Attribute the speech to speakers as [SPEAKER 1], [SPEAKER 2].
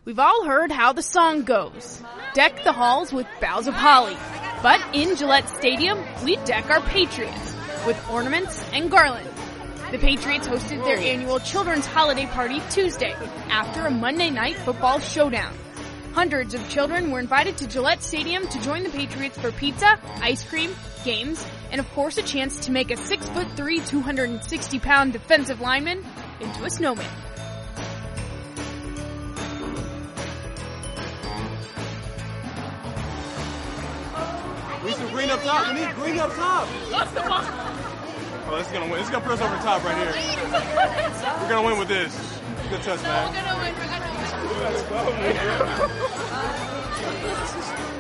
[SPEAKER 1] We've all heard how the song goes. Deck the halls with boughs of holly. But in Gillette Stadium, we deck our Patriots with ornaments and garland. The Patriots hosted their annual children's holiday party Tuesday after a Monday night football showdown. Hundreds of children were invited to Gillette Stadium to join the Patriots for pizza, ice cream, games, and of course a chance to make a 6'3", 260-pound defensive lineman into a snowman.
[SPEAKER 2] We need some green up top. We need green up top. Oh, this is gonna win. This is gonna put us over the top right here. We're gonna win with this. Good touch, man.
[SPEAKER 3] We're gonna win.
[SPEAKER 2] Let's go, man.